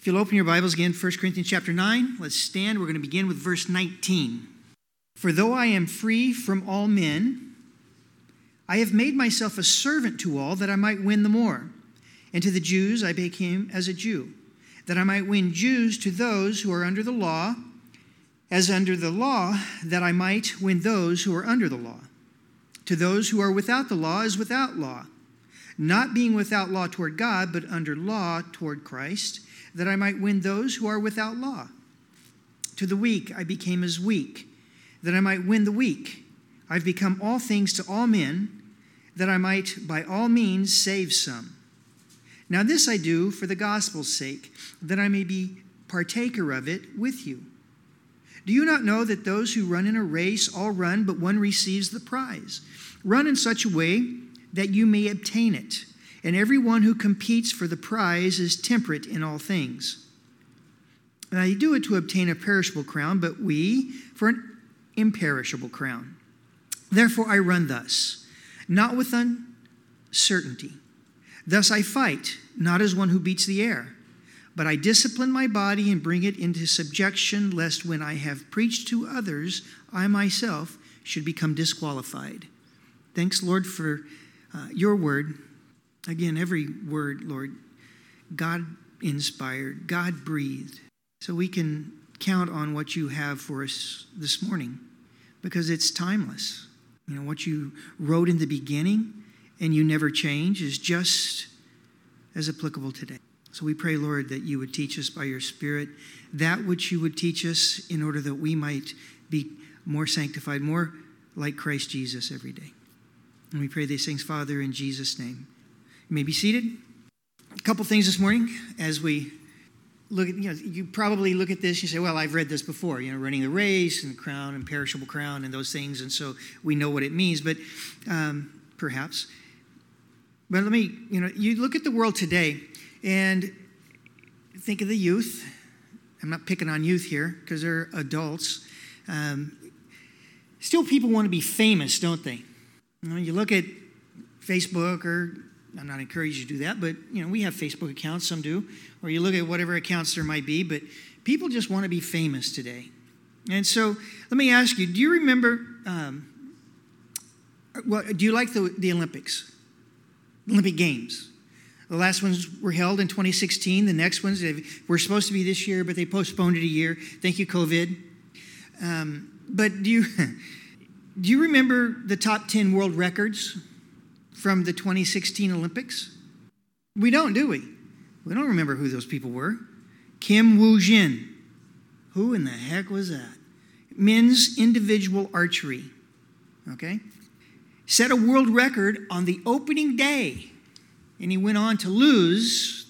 you'll open your Bibles again, 1 Corinthians chapter 9, let's stand. We're going to begin with verse 19. For though I am free from all men, I have made myself a servant to all that I might win the more. And to the Jews I became as a Jew, that I might win Jews to those who are under the law, as under the law, that I might win those who are under the law. To those who are without the law as without law, not being without law toward God, but under law toward Christ, that I might win those who are without law. To the weak I became as weak, that I might win the weak. I've become all things to all men, that I might by all means save some. Now this I do for the gospel's sake, that I may be partaker of it with you. Do you not know that those who run in a race all run, but one receives the prize? Run in such a way that you may obtain it. And everyone who competes for the prize is temperate in all things. Now you do it to obtain a perishable crown, but we for an imperishable crown. Therefore I run thus, not with uncertainty. Thus I fight, not as one who beats the air, but I discipline my body and bring it into subjection, lest when I have preached to others, I myself should become disqualified. Thanks, Lord, for your word. Again, every word, Lord, God inspired, God breathed, so we can count on what you have for us this morning, because it's timeless. You know, what you wrote in the beginning and you never change is just as applicable today. So we pray, Lord, that you would teach us by your Spirit that which you would teach us in order that we might be more sanctified, more like Christ Jesus every day. And we pray these things, Father, in Jesus' name. You may be seated. A couple things this morning as we look at, you probably look at this, you say, well, I've read this before, running the race and the crown and perishable crown and those things, and so we know what it means, but perhaps. But let me, you look at the world today and think of the youth. I'm not picking on youth here because they're adults. Still, people want to be famous, don't they? You look at Facebook, or I'm not encouraged to do that, but we have Facebook accounts, some do, or you look at whatever accounts there might be, but people just want to be famous today. And so let me ask you, do you remember, do you like the Olympics? Olympic Games. The last ones were held in 2016. The next ones were supposed to be this year, but they postponed it a year. Thank you, COVID. But do you remember the top 10 world records from the 2016 Olympics? We don't, do we? We don't remember who those people were. Kim Woo-jin. Who in the heck was that? Men's individual archery. Okay? Set a world record on the opening day. And he went on to lose.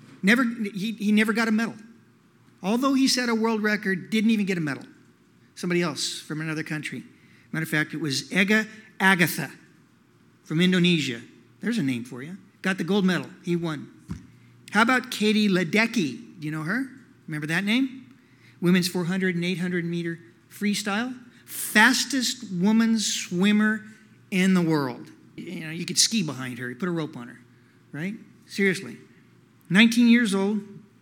He never got a medal. Although he set a world record, didn't even get a medal. Somebody else from another country. Matter of fact, it was Ega Agatha from Indonesia. There's a name for you. Got the gold medal. He won. How about Katie Ledecky? Do you know her? Remember that name? Women's 400 and 800 meter freestyle. Fastest woman swimmer in the world. You could ski behind her. You put a rope on her. Right? Seriously. 19 years old,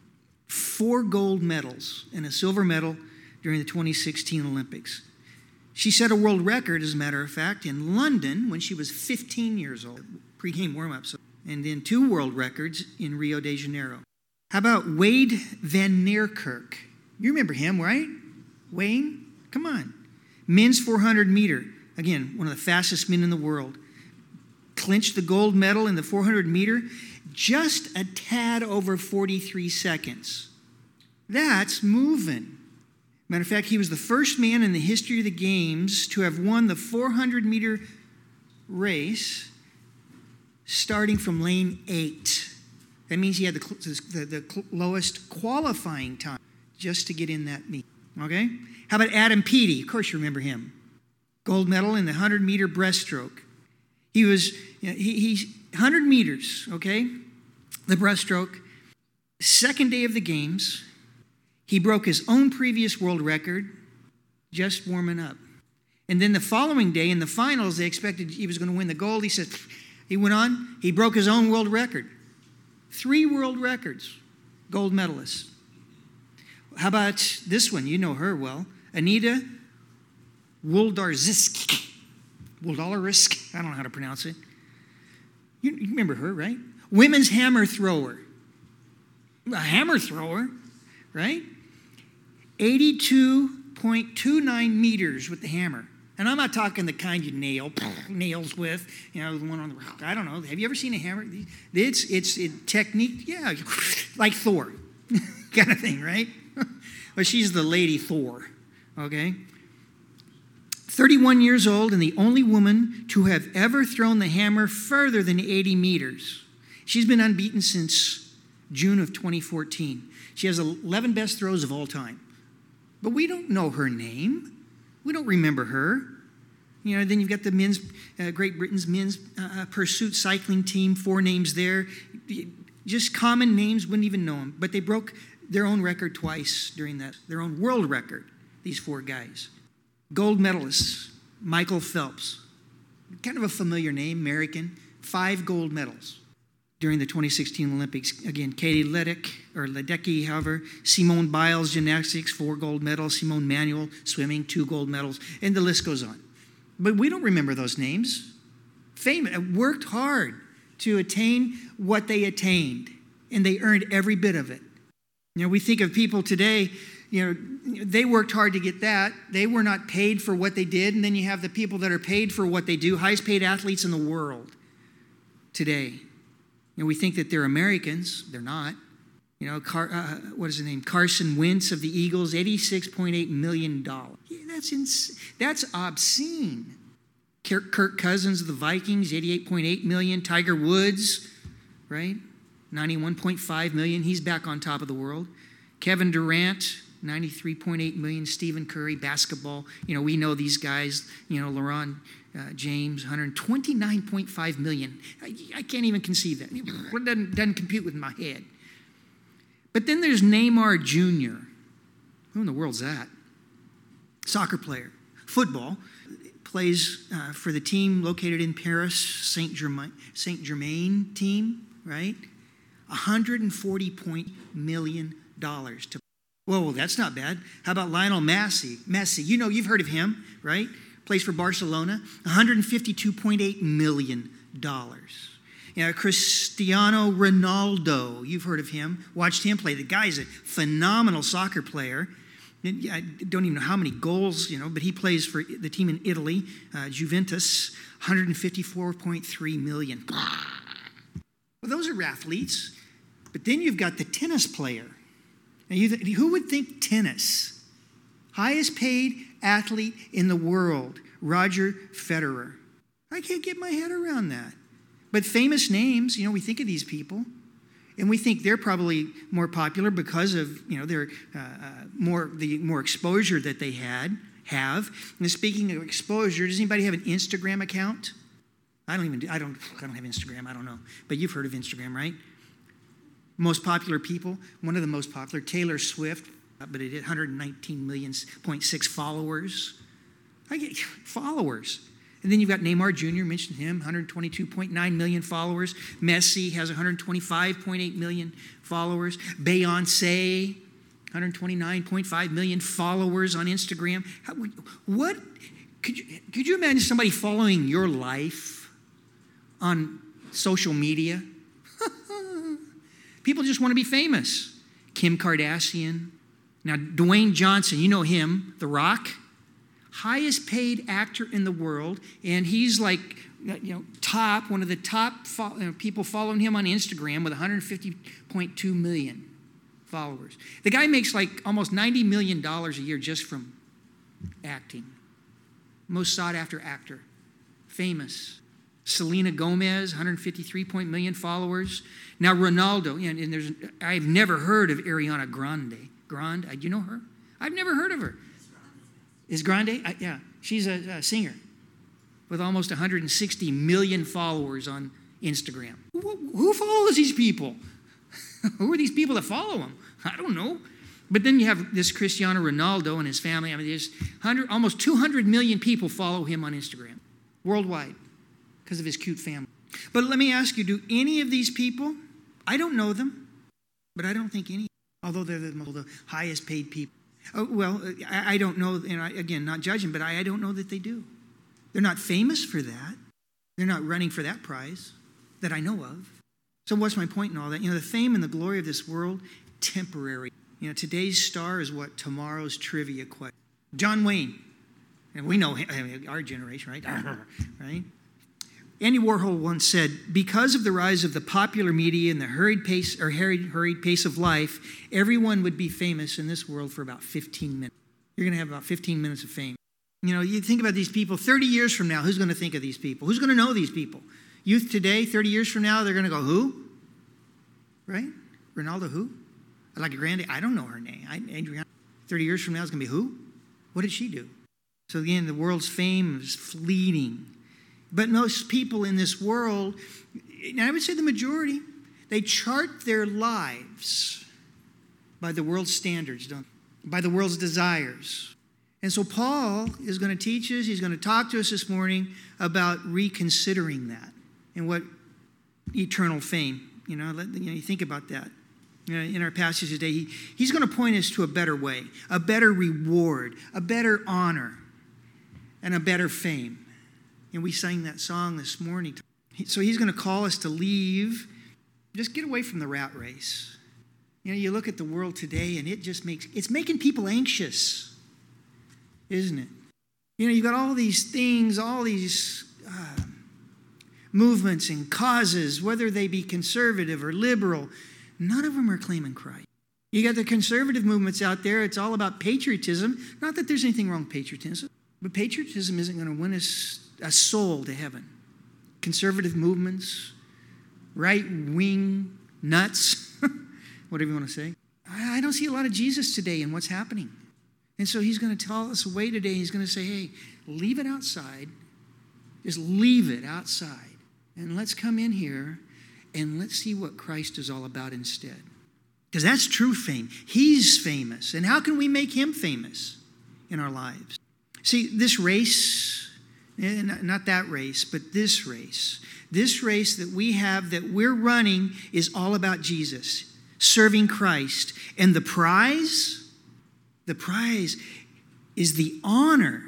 4 gold medals and a silver medal during the 2016 Olympics. She set a world record, as a matter of fact, in London when she was 15 years old. Pre-game warm-ups. And then 2 world records in Rio de Janeiro. How about Wade Van Niekerk? You remember him, right? Wayne? Come on. Men's 400 meter. Again, one of the fastest men in the world. Clinched the gold medal in the 400 meter just a tad over 43 seconds. That's moving. Matter of fact, he was the first man in the history of the games to have won the 400 meter race starting from lane 8. That means he had the lowest qualifying time just to get in that meet. Okay? How about Adam Peaty? Of course you remember him. Gold medal in the 100 meter breaststroke. He was, he's 100 meters, okay? The breaststroke. Second day of the games, he broke his own previous world record just warming up. And then the following day in the finals, they expected he was going to win the gold. He said, he went on, he broke his own world record. 3 world records, gold medalists. How about this one? You know her well. Anita Włodarczyk. Włodarczyk. I don't know how to pronounce it. You remember her, right? Women's hammer thrower. A hammer thrower, right? 82.29 meters with the hammer. And I'm not talking the kind you nails with, the one on the, I don't know. Have you ever seen a hammer? It's technique, yeah, like Thor kind of thing, right? Well, she's the Lady Thor, okay? 31 years old and the only woman to have ever thrown the hammer further than 80 meters. She's been unbeaten since June of 2014. She has 11 best throws of all time. But we don't know her name. We don't remember her. Then you've got the Great Britain's men's pursuit cycling team, 4 names there. Just common names, wouldn't even know them. But they broke their own record twice during that, their own world record, these 4 guys. Gold medalists, Michael Phelps. Kind of a familiar name, American. 5 gold medals during the 2016 Olympics. Again, Katie Ledecky, however, Simone Biles, gymnastics, 4 gold medals, Simone Manuel, swimming, 2 gold medals, and the list goes on. But we don't remember those names. Famous, worked hard to attain what they attained, and they earned every bit of it. We think of people today, they worked hard to get that. They were not paid for what they did, and then you have the people that are paid for what they do, highest paid athletes in the world today. We think that they're Americans. They're not. What is his name? Carson Wentz of the Eagles, $86.8 million. That's obscene. Kirk Cousins of the Vikings, $88.8 million. Tiger Woods, right? $91.5 million. He's back on top of the world. Kevin Durant, $93.8 million. Stephen Curry, basketball. We know these guys. LeBron James, $129.5 million. I can't even conceive that. It doesn't compute with my head. But then there's Neymar Jr. Who in the world's that? Soccer player. Football. Plays for the team located in Paris, Saint Germain team, right? $140 million. Whoa, that's not bad. How about Lionel Messi? You've heard of him, right? Plays for Barcelona, $152.8 million. Cristiano Ronaldo, you've heard of him, watched him play. The guy's a phenomenal soccer player. I don't even know how many goals, but he plays for the team in Italy, Juventus, $154.3 million. Well, those are athletes. But then you've got the tennis player. Now, who would think tennis? Highest paid athlete in the world, Roger Federer. I can't get my head around that. But famous names, we think of these people, and we think they're probably more popular because of their more exposure that they have. And speaking of exposure, does anybody have an Instagram account? I don't have Instagram. I don't know, but you've heard of Instagram, right? Most popular people, one of the most popular, Taylor Swift, but it had 119.6 million followers. I get followers. And then you've got Neymar Jr., mentioned him, 122.9 million followers. Messi has 125.8 million followers. Beyonce, 129.5 million followers on Instagram. What? Could you imagine somebody following your life on social media? People just want to be famous. Kim Kardashian. Now, Dwayne Johnson, you know him, The Rock. Highest paid actor in the world, and he's like, one of the top people following him on Instagram with 150.2 million followers. The guy makes like almost $90 million a year just from acting. Most sought after actor. Famous. Selena Gomez, 153 million followers. Now Ronaldo, and I've never heard of Ariana Grande. Do you know her? I've never heard of her. Is Grande? Yeah, she's a singer with almost 160 million followers on Instagram. Who follows these people? Who are these people that follow him? I don't know. But then you have this Cristiano Ronaldo and his family. There's almost 200 million people follow him on Instagram worldwide because of his cute family. But let me ask you, do any of these people, I don't know them, but I don't think any. although they're the highest paid people. Oh, well, I don't know, and again, not judging, but I don't know that they do. They're not famous for that. They're not running for that prize that I know of. So what's my point in all that? The fame and the glory of this world, temporary. Today's star is what tomorrow's trivia question. John Wayne, and we know him, our generation, right? Right? Andy Warhol once said, because of the rise of the popular media and the hurried pace of life, everyone would be famous in this world for about 15 minutes. You're going to have about 15 minutes of fame. You think about these people, 30 years from now, who's going to think of these people? Who's going to know these people? Youth today, 30 years from now, they're going to go, who? Right? Ronaldo who? Like a Grande, I don't know her name. Adriana. 30 years from now is going to be who? What did she do? So again, the world's fame is fleeting. But most people in this world, and I would say the majority, they chart their lives by the world's standards, by the world's desires. And so Paul is going to teach us, he's going to talk to us this morning about reconsidering that and what eternal fame, you think about that. In our passage today, he's going to point us to a better way, a better reward, a better honor, and a better fame. And we sang that song this morning. So he's going to call us to leave, just get away from the rat race. You look at the world today and it's making people anxious, isn't it? You've got all these things, all these movements and causes, whether they be conservative or liberal, none of them are claiming Christ. You got the conservative movements out there. It's all about patriotism. Not that there's anything wrong with patriotism, but patriotism isn't going to win us a soul to heaven. Conservative movements, right-wing nuts, whatever you want to say. I don't see a lot of Jesus today in what's happening. And so he's going to tell us a way today. He's going to say, hey, leave it outside. Just leave it outside. And let's come in here and let's see what Christ is all about instead. Because that's true fame. He's famous. And how can we make him famous in our lives? See, this race, not that race, but this race that we have, that we're running, is all about Jesus, serving Christ. And the prize is the honor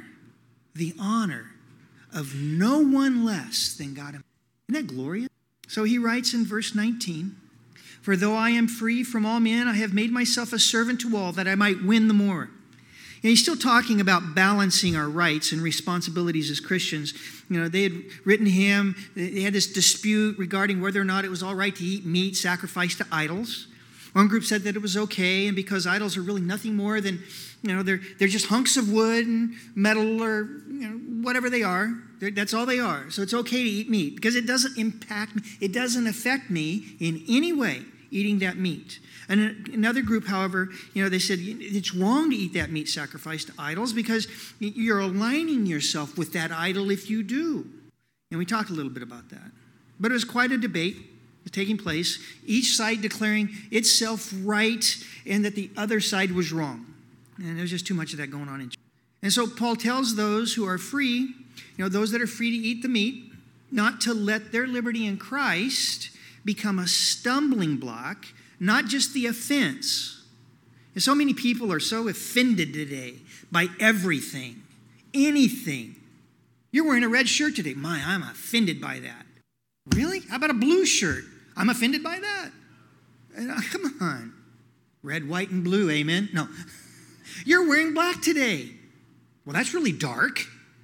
of no one less than God himself. Isn't that glorious? So he writes in verse 19, for though I am free from all men, I have made myself a servant to all, that I might win the more. And he's still talking about balancing our rights and responsibilities as Christians. They had written him, they had this dispute regarding whether or not it was all right to eat meat sacrificed to idols. One group said that it was okay, and because idols are really nothing more than, they're just hunks of wood and metal or, whatever they are. That's all they are. So it's okay to eat meat because it doesn't impact me. It doesn't affect me in any way, eating that meat. And another group, however, they said it's wrong to eat that meat sacrificed to idols because you're aligning yourself with that idol if you do. And we talked a little bit about that. But it was quite a debate taking place, each side declaring itself right and that the other side was wrong. And there's just too much of that going on in church. And so Paul tells those who are free, those that are free to eat the meat, not to let their liberty in Christ become a stumbling block, not just the offense. And so many people are so offended today by everything, anything. You're wearing a red shirt today. I'm offended by that. Really? How about a blue shirt? I'm offended by that. Come on. Red, white, and blue, amen? No. You're wearing black today. Well, that's really dark.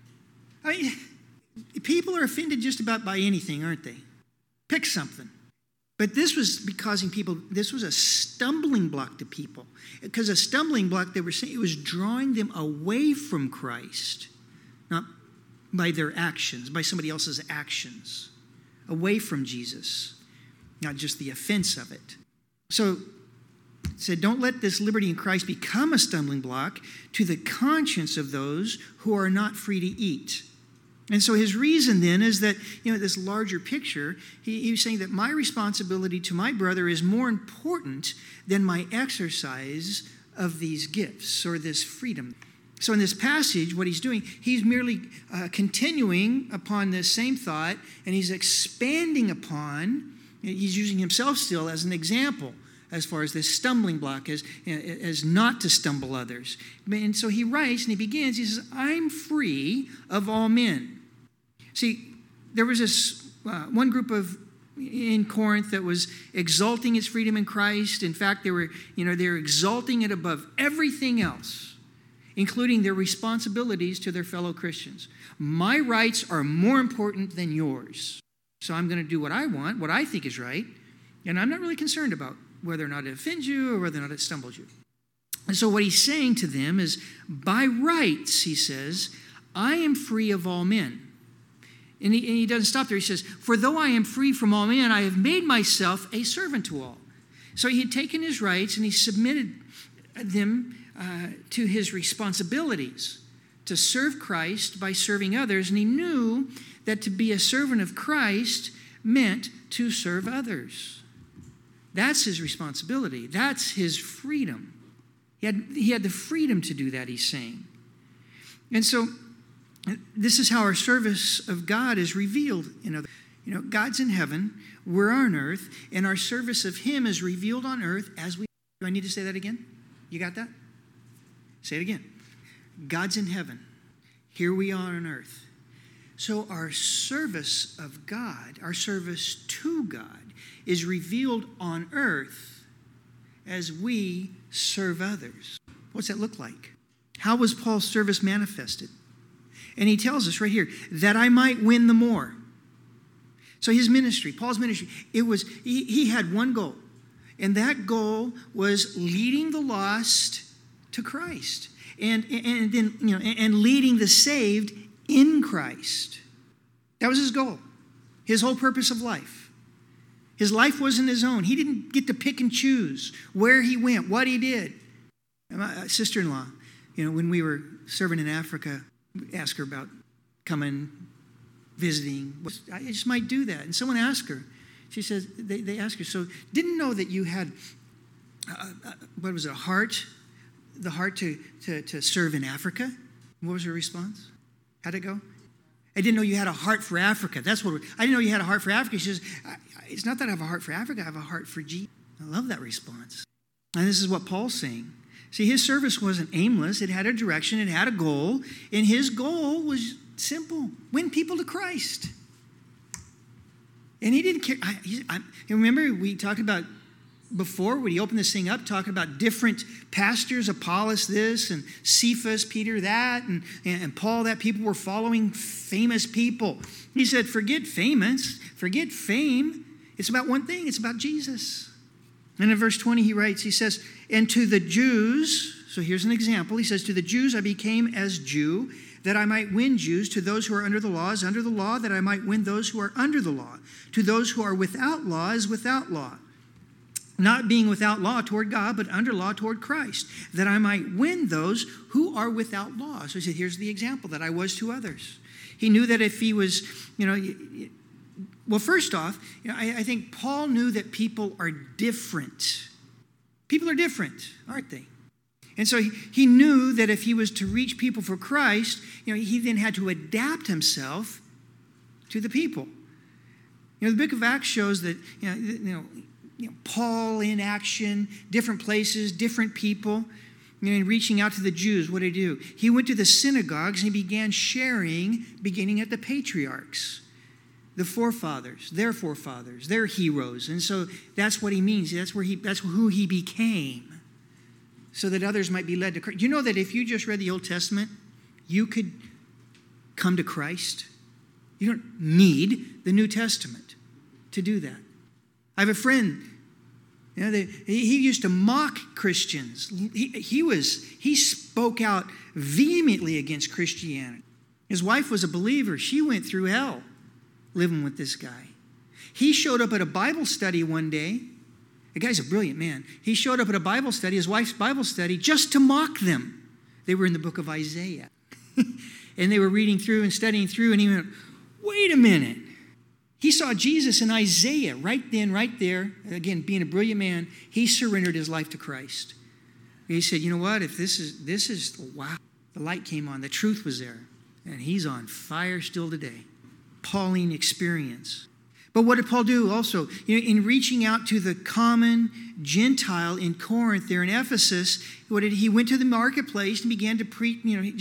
People are offended just about by anything, aren't they? Pick something. But this was causing people, this was a stumbling block to people. Because a stumbling block, they were saying, it was drawing them away from Christ, not by their actions, by somebody else's actions, away from Jesus, not just the offense of it. So it said, don't let this liberty in Christ become a stumbling block to the conscience of those who are not free to eat. And so his reason then is that, this larger picture, he was saying that my responsibility to my brother is more important than my exercise of these gifts or this freedom. So in this passage, what he's doing, he's merely continuing upon this same thought, and he's expanding upon, he's using himself still as an example. as far as this stumbling block, as not to stumble others. And so he writes and he begins, he says, I'm free of all men. See, there was this one group in Corinth that was exalting its freedom in Christ. In fact, they were exalting it above everything else, including their responsibilities to their fellow Christians. My rights are more important than yours. So I'm going to do what I want, what I think is right, and I'm not really concerned about whether or not it offends you or whether or not it stumbles you. And so what he's saying to them is, by rights, he says, I am free of all men. And he doesn't stop there. He says, for though I am free from all men, I have made myself a servant to all. So he had taken his rights and he submitted them to his responsibilities to serve Christ by serving others. And he knew that to be a servant of Christ meant to serve others. That's his responsibility. That's his freedom. He had the freedom to do that, he's saying. And so this is how our service of God is revealed. God's in heaven, we're on earth, and our service of him is revealed on earth as we... Do I need to say that again? You got that? Say it again. God's in heaven. Here we are on earth. So our service of God, our service to God, is revealed on earth as we serve others. What's that look like? How was Paul's service manifested? And he tells us right here, that I might win the more. So his ministry, Paul's ministry, he had one goal. And that goal was leading the lost to Christ. And leading the saved in Christ. That was his goal. His whole purpose of life. His life wasn't his own. He didn't get to pick and choose where he went, what he did. My sister-in-law, when we were serving in Africa, we asked her about coming, visiting. I just might do that. And someone asked her. She says, they asked her, so didn't know that you had, a heart? The heart to serve in Africa? What was her response? How'd it go? I didn't know you had a heart for Africa. That's what I didn't know you had a heart for Africa. She says, it's not that I have a heart for Africa, I have a heart for Jesus. I love that response. And this is what Paul's saying. See, his service wasn't aimless. It had a direction. It had a goal. And his goal was simple. Win people to Christ. And he didn't care. Remember we talked about before, when he opened this thing up, talking about different pastors, Apollos this, and Cephas, Peter that, and Paul that. People were following famous people. He said, forget famous, forget fame. It's about one thing. It's about Jesus. And in verse 20 he writes, he says, and to the Jews, so here's an example. He says, to the Jews I became as Jew, that I might win Jews. To those who are under the law is under the law, that I might win those who are under the law. To those who are without law is without law. Not being without law toward God, but under law toward Christ, that I might win those who are without law. So he said, here's the example that I was to others. He knew that if he was, well, first off, I think Paul knew that people are different. People are different, aren't they? And so he knew that if he was to reach people for Christ, he then had to adapt himself to the people. The book of Acts shows that, Paul in action, different places, different people, reaching out to the Jews. What did he do? He went to the synagogues and he began sharing, beginning at the patriarchs, the forefathers, their heroes. And so that's what he means. That's who he became, so that others might be led to Christ. Do you know that if you just read the Old Testament, you could come to Christ? You don't need the New Testament to do that. I have a friend, he used to mock Christians. He spoke out vehemently against Christianity. His wife was a believer. She went through hell living with this guy. He showed up at a Bible study one day. The guy's a brilliant man. He showed up at a Bible study, his wife's Bible study, just to mock them. They were in the book of Isaiah. And they were reading through and studying through, and he went, wait a minute. He saw Jesus in Isaiah right then, right there. Again, being a brilliant man, he surrendered his life to Christ. He said, you know what? If this is, wow. The light came on. The truth was there. And he's on fire still today. Pauline experience. But what did Paul do also? In reaching out to the common Gentile in Corinth, there in Ephesus, he went to the marketplace and began to preach. He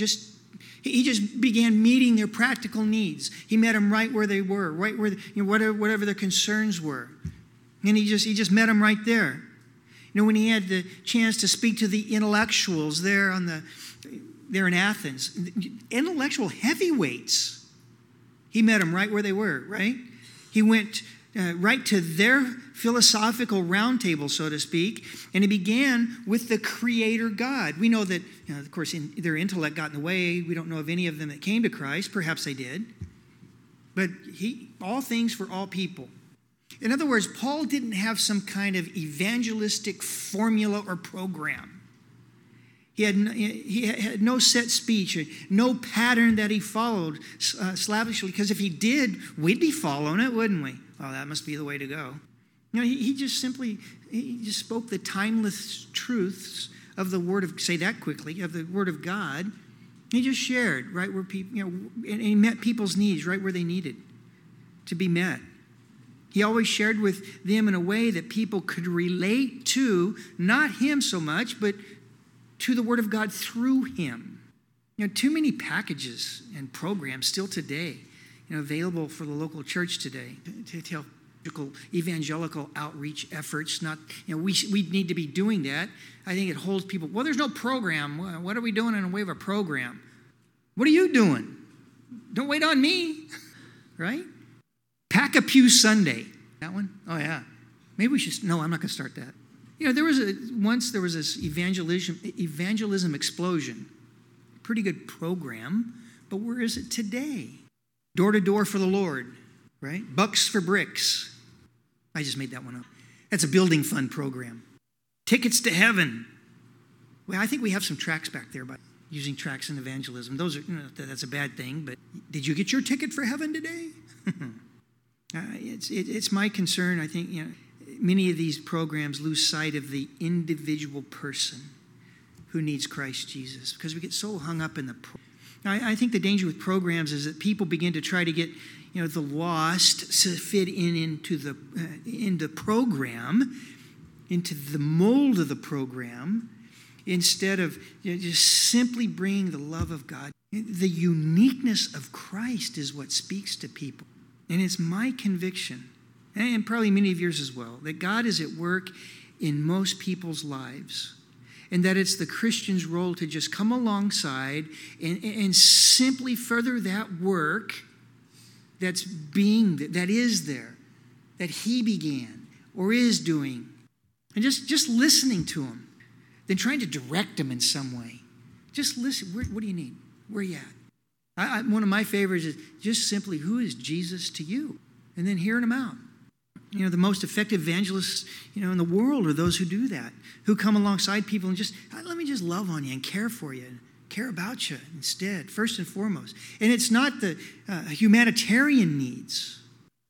just began meeting their practical needs. He met them right where they were, right where whatever their concerns were, and he just met them right there. When he had the chance to speak to the intellectuals there in Athens, intellectual heavyweights, he met them right where they were. Right, he went right to their philosophical roundtable, so to speak, and he began with the Creator God. We know that, of course, their intellect got in the way. We don't know of any of them that came to Christ. Perhaps they did. But all things for all people. In other words, Paul didn't have some kind of evangelistic formula or program. He had no set speech, no pattern that he followed slavishly, because if he did, we'd be following it, wouldn't we? Oh, that must be the way to go. He just spoke the timeless truths of the Word of, say that quickly, of the Word of God. He just shared right where people, and he met people's needs right where they needed to be met. He always shared with them in a way that people could relate to, not him so much, but to the Word of God through him. Too many packages and programs still today, available for the local church today to tell evangelical outreach efforts. Not, we need to be doing that. I think it holds people. Well, there's no program. What are we doing in the way of a program? What are you doing? Don't wait on me, right? Pack a Pew Sunday. That one? Oh yeah. Maybe we should. No, I'm not going to start that. There was this evangelism explosion. Pretty good program, but where is it today? Door to door for the Lord, right? Bucks for bricks. I just made that one up. That's a building fund program. Tickets to heaven. Well, I think we have some tracts back there by using tracts in evangelism. Those are, that's a bad thing, but did you get your ticket for heaven today? It's my concern. I think many of these programs lose sight of the individual person who needs Christ Jesus because we get so hung up in the. I think the danger with programs is that people begin to try to get the lost to fit into the program, into the mold of the program, instead of just simply bringing the love of God. The uniqueness of Christ is what speaks to people. And it's my conviction, and probably many of yours as well, that God is at work in most people's lives. And that it's the Christian's role to just come alongside and simply further that work that is there, that he began or is doing. And just listening to him, then trying to direct him in some way. Just listen. What do you need? Where are you at? One of my favorites is just simply, who is Jesus to you? And then hearing him out. The most effective evangelists, in the world are those who do that, who come alongside people and just, let me just love on you and care for you and care about you instead, first and foremost. And it's not the humanitarian needs,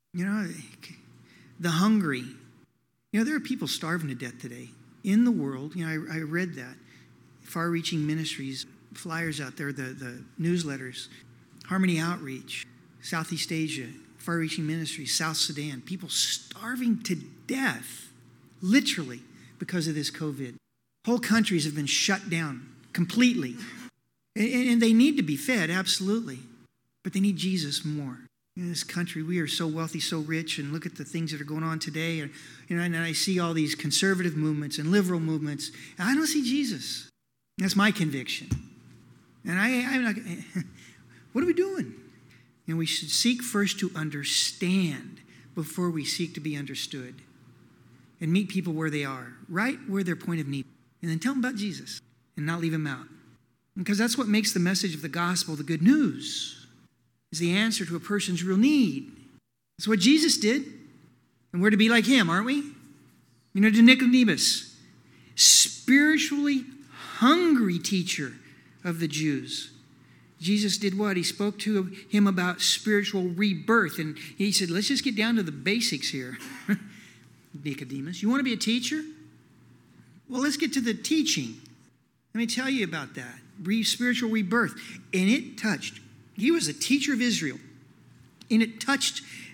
the hungry. There are people starving to death today in the world. I read that. Far-reaching ministries, flyers out there, the newsletters, Harmony Outreach, Southeast Asia, far-reaching ministries, South Sudan, people starving to death, literally, because of this COVID. Whole countries have been shut down completely. And they need to be fed, absolutely. But they need Jesus more. In this country, we are so wealthy, so rich, and look at the things that are going on today. And I see all these conservative movements and liberal movements, and I don't see Jesus. That's my conviction. And I'm not, what are we doing? And we should seek first to understand before we seek to be understood. And meet people where they are, right where their point of need. And then tell them about Jesus and not leave them out. Because that's what makes the message of the gospel the good news. Is the answer to a person's real need. That's what Jesus did. And we're to be like him, aren't we? To Nicodemus, spiritually hungry teacher of the Jews. Jesus did what? He spoke to him about spiritual rebirth. And he said, let's just get down to the basics here. Nicodemus, you want to be a teacher? Well, let's get to the teaching. Let me tell you about that. Spiritual rebirth. And it touched. He was a teacher of Israel. And it touched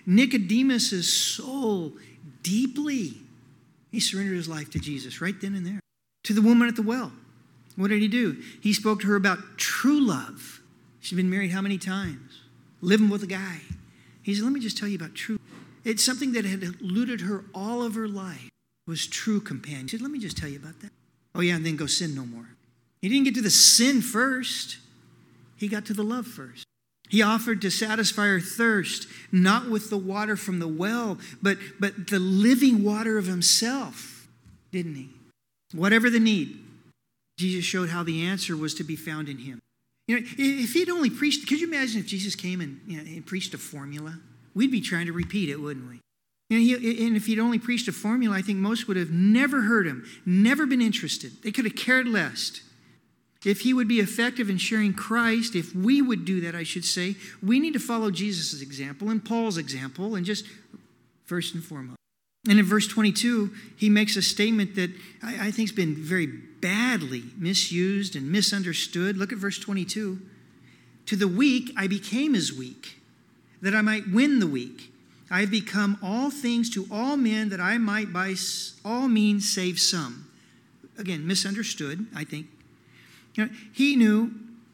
Nicodemus' soul deeply. He surrendered his life to Jesus right then and there. To the woman at the well, what did he do? He spoke to her about true love. She'd been married how many times? Living with a guy. He said, let me just tell you about true. It's something that had eluded her all of her life, was true companion. He said, let me just tell you about that. Oh yeah, and then go sin no more. He didn't get to the sin first. He got to the love first. He offered to satisfy her thirst, not with the water from the well, but the living water of himself, didn't he? Whatever the need, Jesus showed how the answer was to be found in him. You know, if he'd only preached, could you imagine if Jesus came and preached a formula? We'd be trying to repeat it, wouldn't we? And if he'd only preached a formula, I think most would have never heard him, never been interested. They could have cared less. If he would be effective in sharing Christ, if we would do that, I should say, we need to follow Jesus' example and Paul's example, and just first and foremost. And in verse 22, he makes a statement that I think has been very badly misused and misunderstood. Look at verse 22. To the weak I became as weak, that I might win the weak. I have become all things to all men, that I might by all means save some. Again, misunderstood, I think. You know, he knew,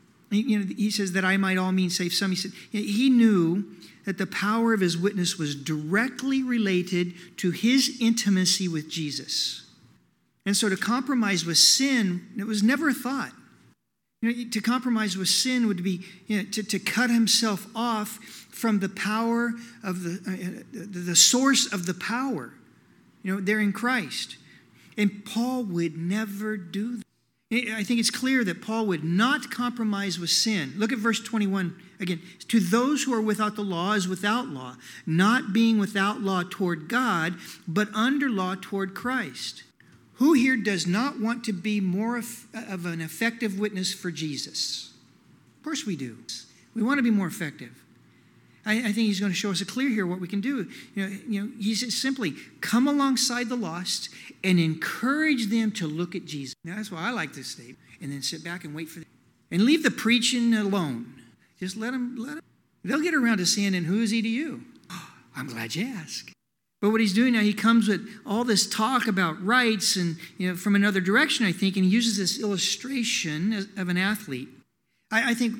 he says that I might all means save some. He said he knew that the power of his witness was directly related to his intimacy with Jesus. And so to compromise with sin, it was never a thought. To compromise with sin would be to cut himself off from the power of the source of the power, there in Christ. And Paul would never do that. I think it's clear that Paul would not compromise with sin. Look at verse 21 again. To those who are without the law is without law, not being without law toward God, but under law toward Christ. Who here does not want to be more of an effective witness for Jesus? Of course we do. We want to be more effective. I think he's going to show us clear here what we can do. He says simply, come alongside the lost and encourage them to look at Jesus. Now, that's why I like this statement. And then sit back and wait for them. And leave the preaching alone. Just let them. They'll get around to saying, and who is he to you? Oh, I'm glad you asked. But what he's doing now, he comes with all this talk about rights and, from another direction, I think, and he uses this illustration of an athlete. I think,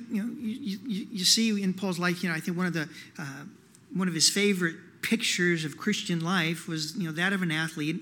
you see in Paul's life, I think one of his favorite pictures of Christian life was, that of an athlete.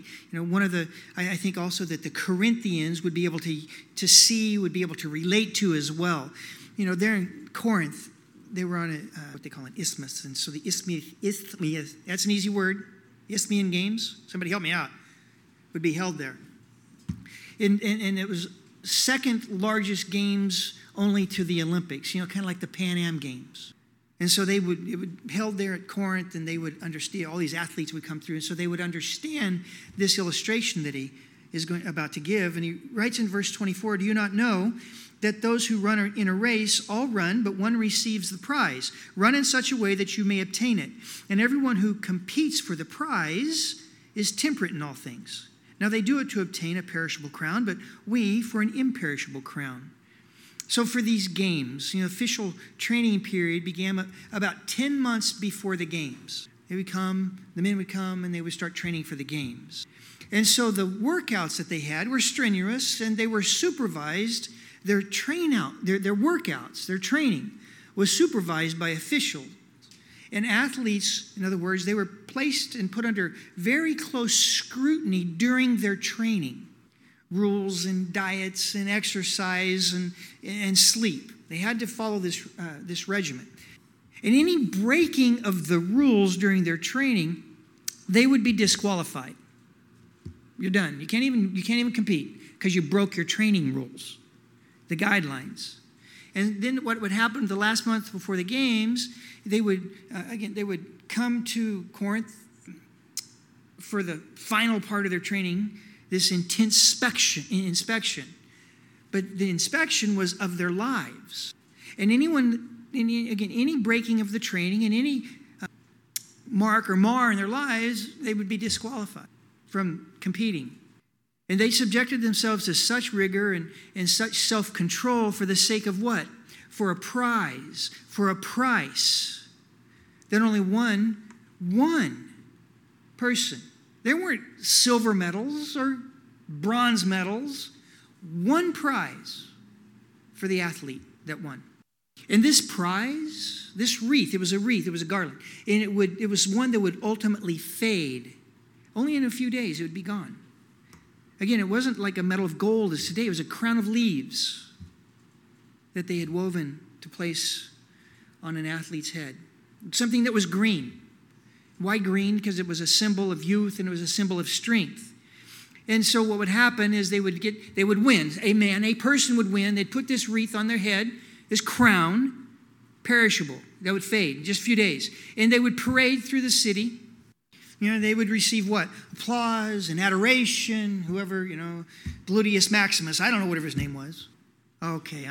I think also that the Corinthians would be able to see, would be able to relate to as well. There in Corinth, they were on what they call an isthmus. And so the isthmus, that's an easy word. Isthmian Games, somebody help me out, would be held there. And it was second largest games only to the Olympics, kind of like the Pan Am Games. And so it would held there at Corinth, and they would understand, all these athletes would come through, and so they would understand this illustration that he is about to give. And he writes in verse 24, do you not know that those who run in a race all run, but one receives the prize? Run in such a way that you may obtain it. And everyone who competes for the prize is temperate in all things. Now they do it to obtain a perishable crown, but we for an imperishable crown. So for these games, official training period began about 10 months before the games. The men would come, and they would start training for the games. And so the workouts that they had were strenuous, and they were supervised. Their workouts, their training was supervised by officials. And athletes, in other words, they were placed and put under very close scrutiny during their training. Rules and diets and exercise and sleep. They had to follow this regimen. And any breaking of the rules during their training, they would be disqualified. You're done. You can't even compete because you broke your training rules, the guidelines. And then what would happen the last month before the games, they would come to Corinth for the final part of their training, this intense inspection. But the inspection was of their lives. And any breaking of the training and any mark or mar in their lives, they would be disqualified from competing. And they subjected themselves to such rigor and such self-control for the sake of what? For a prize, for a price. That only one One person. There weren't silver medals or bronze medals. One prize for the athlete that won. And this prize, this wreath, it was a garland. And it was one that would ultimately fade. Only in a few days it would be gone. Again, it wasn't like a medal of gold as today. It was a crown of leaves that they had woven to place on an athlete's head. Something that was green. Why green? Because it was a symbol of youth and it was a symbol of strength. And so what would happen is they would win. A person would win. They'd put this wreath on their head, this crown, perishable, that would fade in just a few days. And they would parade through the city. They would receive what? Applause and adoration, whoever, Gluteus Maximus. I don't know whatever his name was. Okay,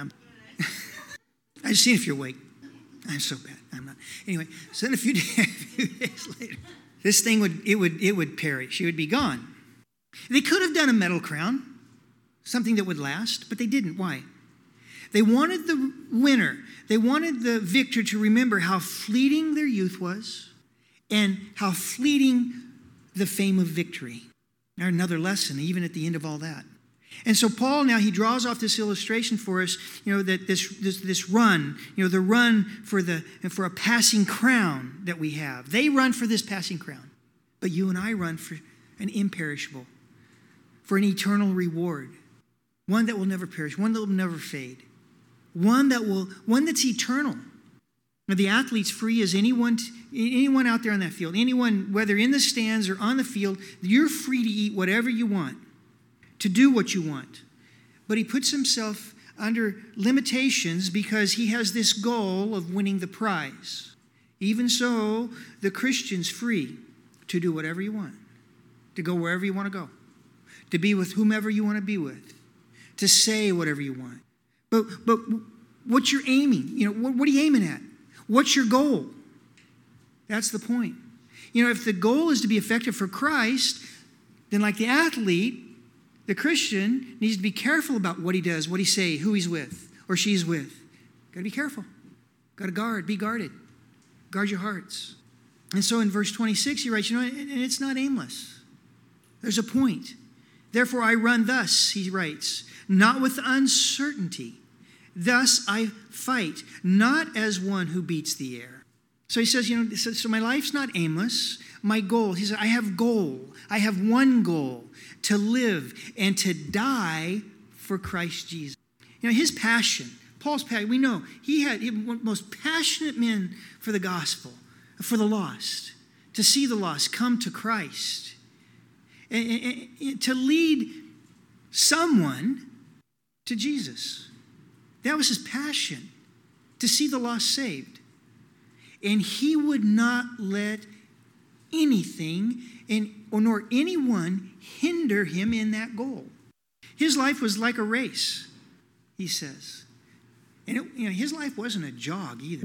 I just seen if you're awake. I'm so bad. I'm not. Anyway, so then a few days later, this thing would perish. It would be gone. They could have done a metal crown, something that would last, but they didn't. Why? They wanted the winner. They wanted the victor to remember how fleeting their youth was and how fleeting the fame of victory. Now, another lesson, even at the end of all that. And so Paul now, he draws off this illustration for us, that this run, the run for a passing crown that we have. They run for this passing crown, but you and I run for an imperishable, for an eternal reward, one that will never perish, one that will never fade, one that's eternal. Now, the athlete's free as anyone out there on that field, anyone, whether in the stands or on the field, you're free to eat whatever you want, to do what you want. But he puts himself under limitations because he has this goal of winning the prize. Even so, the Christian's free to do whatever you want, to go wherever you want to go, to be with whomever you want to be with, to say whatever you want. But what you're aiming, what are you aiming at? What's your goal? That's the point. If the goal is to be effective for Christ, then like the athlete, the Christian needs to be careful about what he does, what he says, who he's with or she's with. Got to be careful. Got to be guarded. Guard your hearts. And so in verse 26, he writes, and it's not aimless. There's a point. Therefore I run thus, he writes, not with uncertainty. Thus I fight, not as one who beats the air. So he says, so my life's not aimless. My goal, he said, I have goal. I have one goal, to live and to die for Christ Jesus. His passion, Paul's passion, we know he had one of the most passionate men for the gospel, for the lost, to see the lost come to Christ, and to lead someone to Jesus. That was his passion, to see the lost saved. And he would not let anything nor anyone hinder him in that goal. His life was like a race, he says. And his life wasn't a jog either.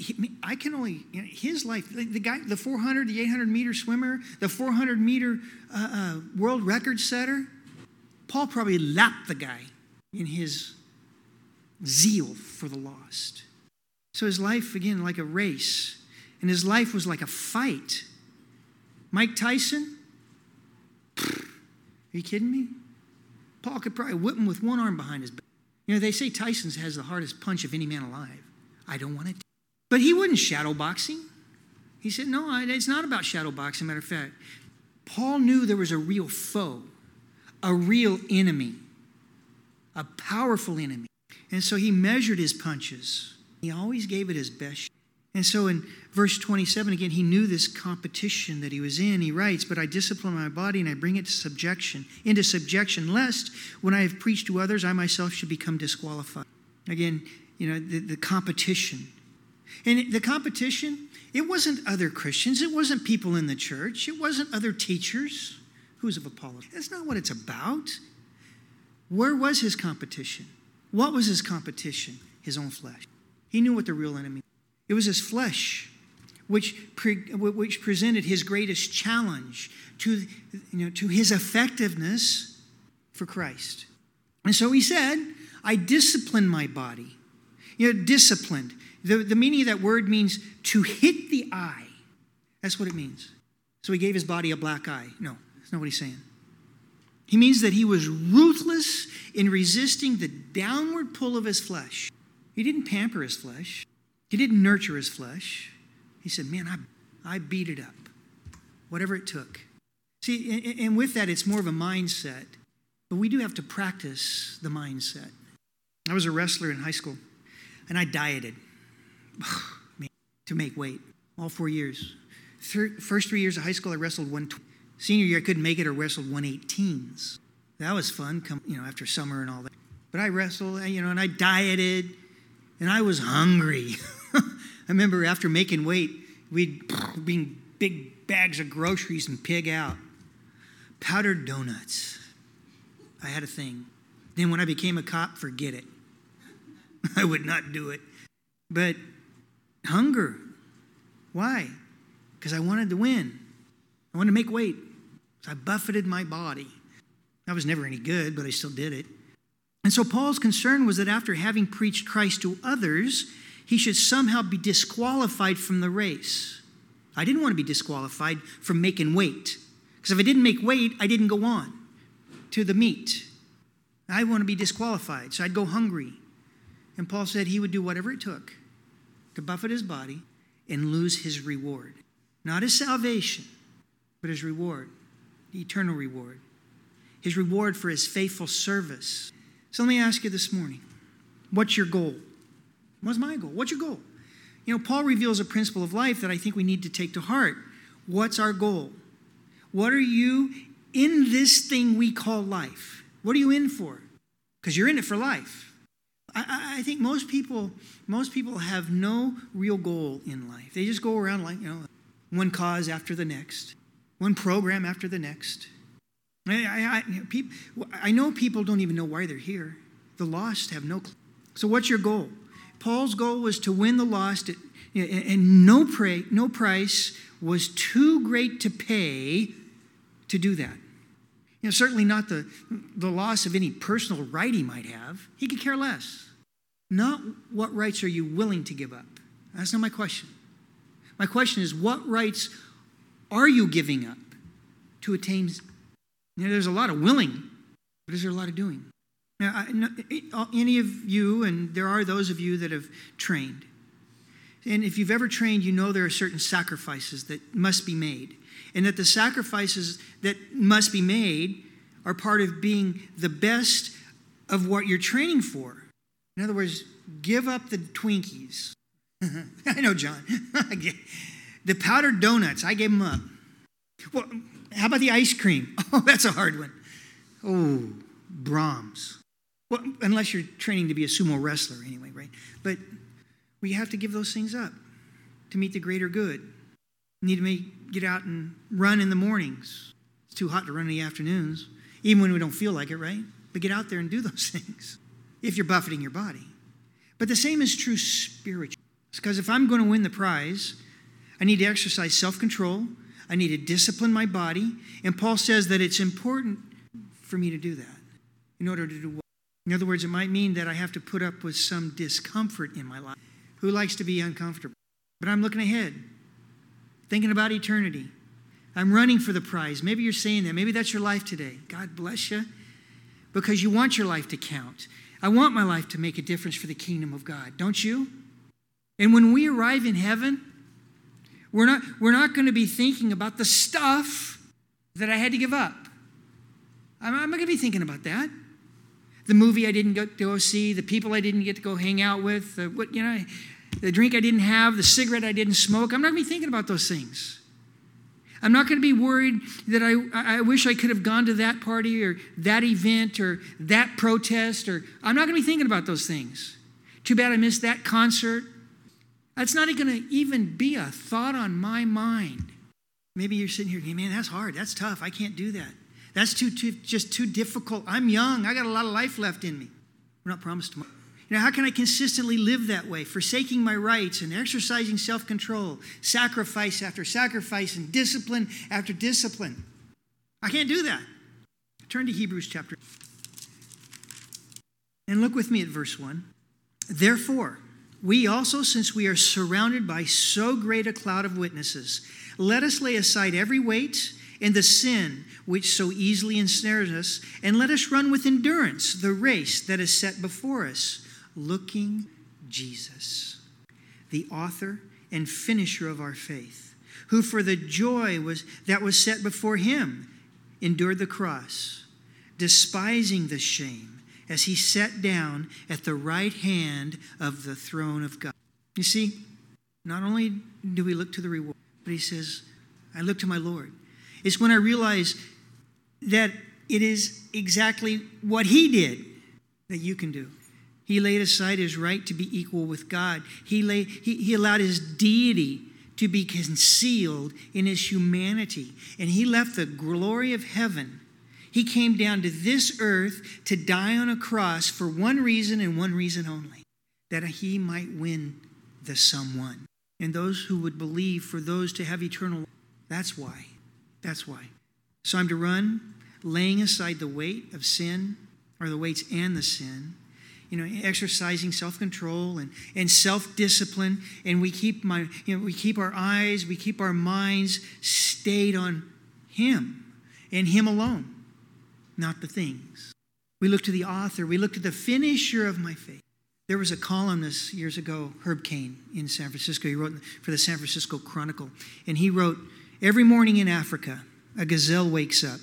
His life, the guy, the 400, the 800 meter swimmer, the 400 meter world record setter, Paul probably lapped the guy in his zeal for the lost. So his life, again, like a race. And his life was like a fight. Mike Tyson? Are you kidding me? Paul could probably whip him with one arm behind his back. They say Tyson has the hardest punch of any man alive. I don't want it. But he wasn't shadow boxing. He said, no, it's not about shadow boxing. Matter of fact, Paul knew there was a real foe, a real enemy, a powerful enemy. And so he measured his punches. He always gave it his best. And so in verse 27, again, he knew this competition that he was in. He writes, but I discipline my body and I bring it into subjection, lest when I have preached to others, I myself should become disqualified. Again, the competition. And the competition, it wasn't other Christians. It wasn't people in the church. It wasn't other teachers. Who's of Apollos? That's not what it's about. Where was his competition? What was his competition? His own flesh. He knew what the real enemy was. It was his flesh, which presented his greatest challenge to his effectiveness for Christ. And so he said, I discipline my body. Disciplined. The meaning of that word means to hit the eye. That's what it means. So he gave his body a black eye. No, that's not what he's saying. He means that he was ruthless in resisting the downward pull of his flesh. He didn't pamper his flesh. He didn't nurture his flesh. He said, man, I beat it up, whatever it took. See, and with that, it's more of a mindset. But we do have to practice the mindset. I was a wrestler in high school, and I dieted to make weight all 4 years. First 3 years of high school, I wrestled 120. Senior year, I couldn't make it or wrestled 118s. That was fun, after summer and all that. But I wrestled, and I dieted, and I was hungry. I remember after making weight, we'd bring big bags of groceries and pig out. Powdered donuts. I had a thing. Then when I became a cop, forget it. I would not do it. But hunger. Why? Because I wanted to win. I wanted to make weight. So I buffeted my body. I was never any good, but I still did it. And so Paul's concern was that after having preached Christ to others, he should somehow be disqualified from the race. I didn't want to be disqualified from making weight. Because if I didn't make weight, I didn't go on to the meet. I want to be disqualified, so I'd go hungry. And Paul said he would do whatever it took to buffet his body and lose his reward. Not his salvation, but his reward, the eternal reward. His reward for his faithful service. So let me ask you this morning, what's your goal? What's my goal? What's your goal? Paul reveals a principle of life that I think we need to take to heart. What's our goal? What are you in this thing we call life? What are you in for? Because you're in it for life. I think most people have no real goal in life. They just go around like, one cause after the next, one program after the next. I know people don't even know why they're here. The lost have no clue. So what's your goal? Paul's goal was to win the lost, and no price was too great to pay to do that. Certainly not the loss of any personal right he might have. He could care less. Not what rights are you willing to give up? That's not my question. My question is, what rights are you giving up to attain? There's a lot of willing, but is there a lot of doing? Now, any of you, and there are those of you that have trained, and if you've ever trained, you know there are certain sacrifices that must be made. And that the sacrifices that must be made are part of being the best of what you're training for. In other words, give up the Twinkies. I know, John. The powdered donuts, I gave them up. Well, how about the ice cream? Oh, that's a hard one. Oh, Brahms. Well, unless you're training to be a sumo wrestler anyway, right? But we have to give those things up to meet the greater good. We need to get out and run in the mornings. It's too hot to run in the afternoons, even when we don't feel like it, right? But get out there and do those things if you're buffeting your body. But the same is true spiritually. Because if I'm going to win the prize, I need to exercise self-control. I need to discipline my body. And Paul says that it's important for me to do that in order to do what? In other words, it might mean that I have to put up with some discomfort in my life. Who likes to be uncomfortable? But I'm looking ahead, thinking about eternity. I'm running for the prize. Maybe you're saying that. Maybe that's your life today. God bless you. Because you want your life to count. I want my life to make a difference for the kingdom of God. Don't you? And when we arrive in heaven, we're not going to be thinking about the stuff that I had to give up. I'm not going to be thinking about that. The movie I didn't get to go see, the people I didn't get to go hang out with, the drink I didn't have, the cigarette I didn't smoke. I'm not going to be thinking about those things. I'm not going to be worried that I wish I could have gone to that party or that event or that protest. I'm not going to be thinking about those things. Too bad I missed that concert. That's not going to even be a thought on my mind. Maybe you're sitting here, man, that's hard. That's tough. I can't do that. That's just too difficult. I'm young. I got a lot of life left in me. We're not promised tomorrow. How can I consistently live that way, forsaking my rights and exercising self-control, sacrifice after sacrifice and discipline after discipline? I can't do that. Turn to Hebrews chapter. And look with me at verse 1. Therefore, we also, since we are surrounded by so great a cloud of witnesses, let us lay aside every weight and the sin which so easily ensnares us, and let us run with endurance the race that is set before us, looking Jesus, the author and finisher of our faith, who for the joy that was set before him endured the cross, despising the shame, as he sat down at the right hand of the throne of God. You see, not only do we look to the reward, but he says, I look to my Lord. It's when I realize that it is exactly what he did that you can do. He laid aside his right to be equal with God. He allowed his deity to be concealed in his humanity. And he left the glory of heaven. He came down to this earth to die on a cross for one reason and one reason only, that he might win the someone. And those who would believe, for those to have eternal life. That's why. That's why. So I'm to run, laying aside the weight of sin, or the weights and the sin, exercising self-control and self-discipline, and we keep our eyes, we keep our minds stayed on him and him alone, not the things. We look to the author, we look to the finisher of my faith. There was a columnist years ago, Herb Caen, in San Francisco. He wrote for the San Francisco Chronicle, and he wrote, every morning in Africa, a gazelle wakes up,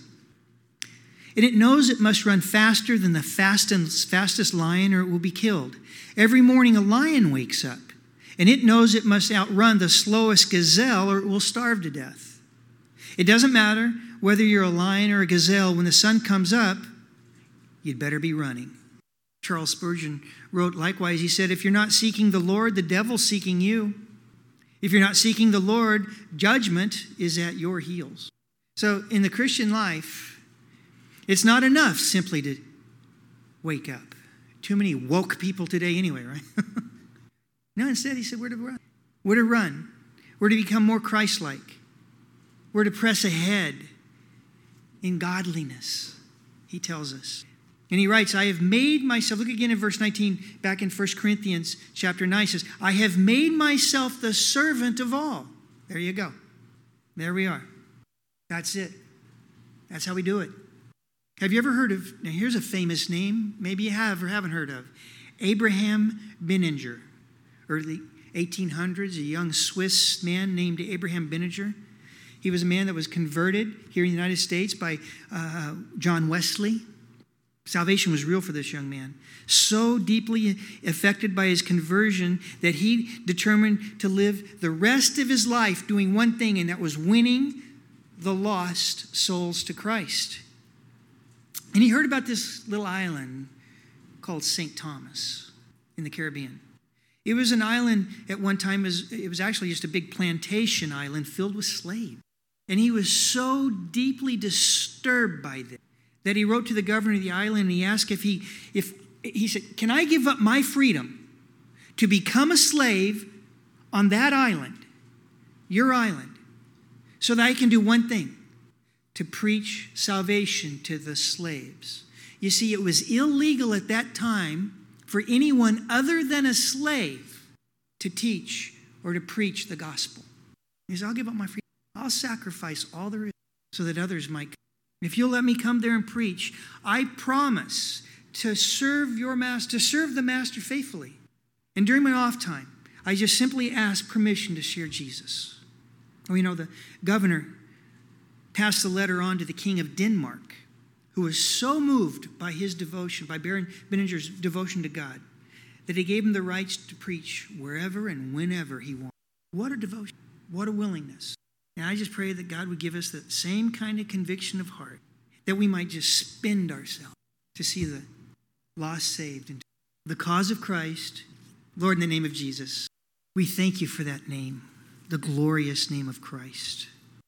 and it knows it must run faster than the fastest lion or it will be killed. Every morning a lion wakes up, and it knows it must outrun the slowest gazelle or it will starve to death. It doesn't matter whether you're a lion or a gazelle. When the sun comes up, you'd better be running. Charles Spurgeon wrote likewise, he said, if you're not seeking the Lord, the devil's seeking you. If you're not seeking the Lord, judgment is at your heels. So in the Christian life, it's not enough simply to wake up. Too many woke people today anyway, right? No, instead he said, we're to run. We're to run. We're to become more Christ-like. We're to press ahead in godliness, he tells us. And he writes, I have made myself, look again in verse 19, back in 1 Corinthians chapter 9, says, I have made myself the servant of all. There you go. There we are. That's it. That's how we do it. Have you ever heard of, now here's a famous name, maybe you have or haven't heard of, Abraham Bininger. Early 1800s, a young Swiss man named Abraham Bininger. He was a man that was converted here in the United States by John Wesley. Salvation was real for this young man. So deeply affected by his conversion that he determined to live the rest of his life doing one thing, and that was winning the lost souls to Christ. And he heard about this little island called St. Thomas in the Caribbean. It was an island at one time, it was actually just a big plantation island filled with slaves. And he was so deeply disturbed by this that he wrote to the governor of the island and he asked if he said, can I give up my freedom to become a slave on that island, your island, so that I can do one thing, to preach salvation to the slaves. You see, it was illegal at that time for anyone other than a slave to teach or to preach the gospel. He said, I'll give up my freedom. I'll sacrifice all there is so that others might come. If you'll let me come there and preach, I promise to serve your master, to serve the master faithfully. And during my off time, I just simply ask permission to share Jesus. The governor passed the letter on to the king of Denmark, who was so moved by his devotion, by Baron Bininger's devotion to God, that he gave him the rights to preach wherever and whenever he wanted. What a devotion. What a willingness. And I just pray that God would give us that same kind of conviction of heart, that we might just spend ourselves to see the lost saved. And the cause of Christ, Lord, in the name of Jesus, we thank you for that name, the glorious name of Christ.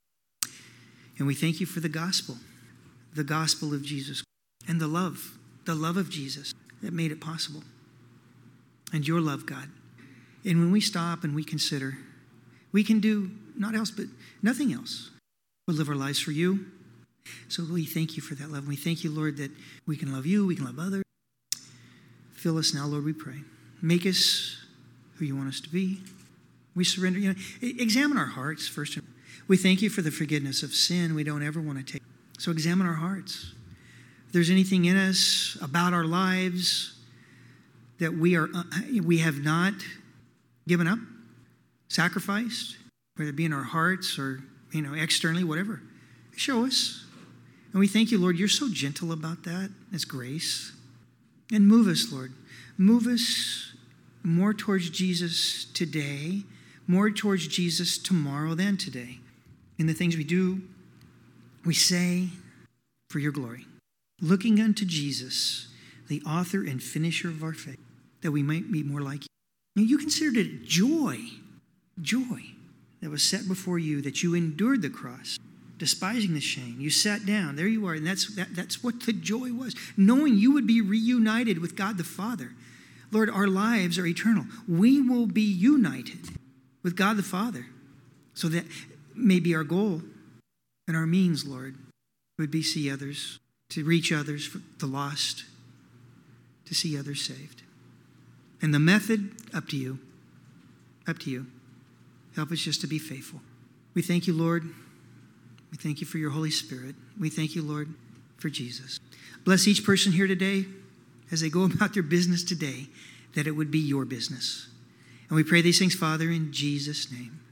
And we thank you for the gospel of Jesus, and the love of Jesus that made it possible. And your love, God. And when we stop and we consider, we can do not else, but nothing else. We'll live our lives for you. So we thank you for that love. We thank you, Lord, that we can love you, we can love others. Fill us now, Lord, we pray. Make us who you want us to be. We surrender. Examine our hearts first. We thank you for the forgiveness of sin we don't ever want to take. So examine our hearts. If there's anything in us about our lives that we have not given up, sacrificed, whether it be in our hearts or externally, whatever, show us. And we thank you, Lord, you're so gentle about that. It's grace. And move us, Lord. Move us more towards Jesus today, more towards Jesus tomorrow than today. In the things we do, we say for your glory. Looking unto Jesus, the author and finisher of our faith, that we might be more like you. You considered it joy that was set before you, that you endured the cross, despising the shame. You sat down. There you are. And that's what the joy was, knowing you would be reunited with God the Father. Lord, our lives are eternal. We will be united with God the Father. So that may be our goal and our means, Lord, would be see others, to reach others, the lost, to see others saved. And the method, up to you. Up to you. Help us just to be faithful. We thank you, Lord. We thank you for your Holy Spirit. We thank you, Lord, for Jesus. Bless each person here today as they go about their business today, that it would be your business. And we pray these things, Father, in Jesus' name.